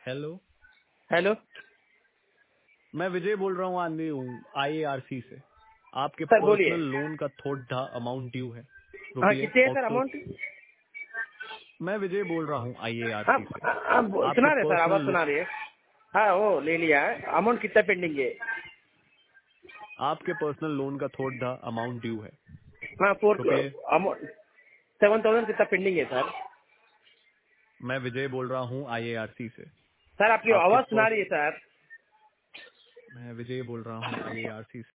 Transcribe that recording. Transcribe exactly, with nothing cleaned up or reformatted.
Hello. Hello. मैं विजय बोल रहा हूँ आंधी हूँ आईएआरसी से। आपके सर बोलिए। पर्सनल लोन का थोड़ा अमाउंट ड्यू है, हाँ रुपये कितने है सर ऑक्टो। अमाउंट? मैं विजय बोल रहा हूँ हाँ आईएआरसी से। हाँ, बो- आपके सुना रहे सर, पर्सनल आवाज लो सुना रही है। हाँ वो ले लिया है। अमाउंट कितना पेंडिंग है? आपके पर्सनल लोन का थोड़ा अमाउंट ड्यू है, हाँ फोर रुपये। अमाउंट सेवन थाउजेंड कितना पेंडिंग है सर? मैं विजय बोल रहा हूँ आईएआरसी से। सर आपकी आपके आवाज सुना पर्स रही है सर। मैं विजय बोल रहा हूँ आईएआरसी से।